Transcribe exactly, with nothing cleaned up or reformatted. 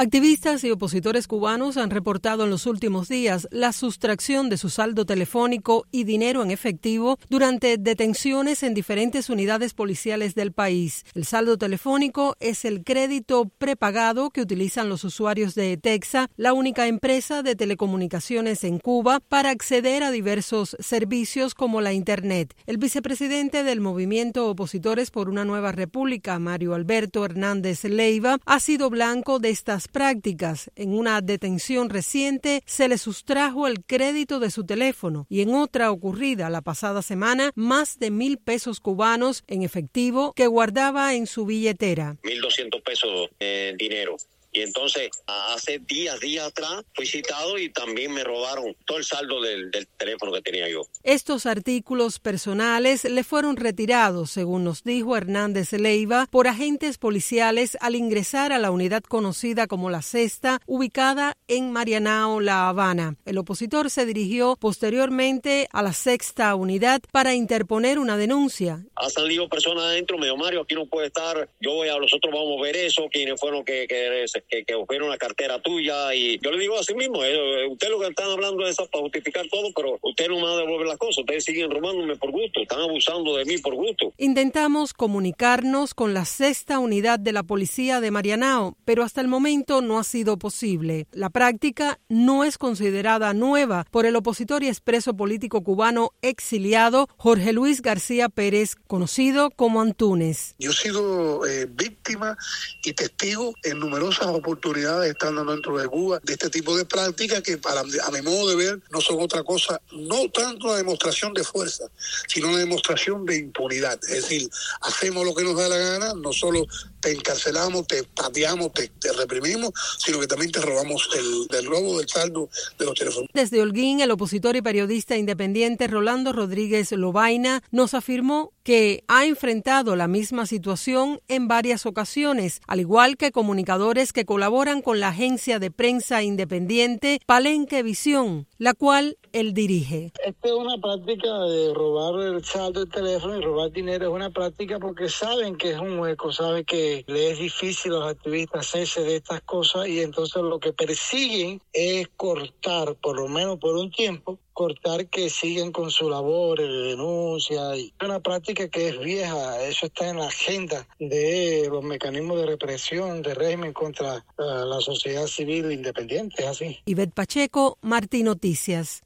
Activistas y opositores cubanos han reportado en los últimos días la sustracción de su saldo telefónico y dinero en efectivo durante detenciones en diferentes unidades policiales del país. El saldo telefónico es el crédito prepagado que utilizan los usuarios de Texa, la única empresa de telecomunicaciones en Cuba, para acceder a diversos servicios como la Internet. El vicepresidente del movimiento Opositores por una Nueva República, Mario Alberto Hernández Leiva, ha sido blanco de estas prácticas. En una detención reciente se le sustrajo el crédito de su teléfono y en otra ocurrida la pasada semana más de mil pesos cubanos en efectivo que guardaba en su billetera. Mil doscientos pesos en dinero. Y entonces, hace días, días atrás, fui citado y también me robaron todo el saldo del, del teléfono que tenía yo. Estos artículos personales le fueron retirados, según nos dijo Hernández Leiva, por agentes policiales al ingresar a la unidad conocida como La Cesta, ubicada en Marianao, La Habana. El opositor se dirigió posteriormente a la sexta unidad para interponer una denuncia. Ha salido personas adentro, me dijo, Mario, aquí no puede estar, yo voy a, nosotros vamos a ver eso, quiénes fueron que... que Que, que fueron la cartera tuya, y yo le digo así mismo, eh, usted lo que están hablando es para justificar todo, pero usted no me va a devolver las cosas, ustedes siguen robándome por gusto, están abusando de mí por gusto. Intentamos comunicarnos con la sexta unidad de la policía de Marianao, pero hasta el momento no ha sido posible. La práctica no es considerada nueva por el opositor y expreso político cubano exiliado Jorge Luis García Pérez, conocido como Antúnez. Yo he sido eh, víctima y testigo en numerosas oportunidades estando dentro de Cuba de este tipo de prácticas que para, a mi modo de ver no son otra cosa, no tanto la demostración de fuerza, sino la demostración de impunidad. Es decir, hacemos lo que nos da la gana, no solo te encarcelamos, te pateamos, te, te reprimimos, sino que también te robamos el del robo del saldo de los teléfonos. Desde Holguín, el opositor y periodista independiente Rolando Rodríguez Lobaina nos afirmó que ha enfrentado la misma situación en varias ocasiones, al igual que comunicadores que colaboran con la agencia de prensa independiente Palenque Visión, la cual él dirige. Esta es una práctica de robar el saldo del teléfono y robar dinero, es una práctica porque saben que es un hueco, saben que le es difícil a los activistas hacerse de estas cosas y entonces lo que persiguen es cortar, por lo menos por un tiempo, cortar que siguen con su labor de denuncia. Es una práctica que es vieja, eso está en la agenda de los mecanismos de represión, de régimen contra uh, la sociedad civil independiente, así. Ivette Pacheco, Martí Noticias.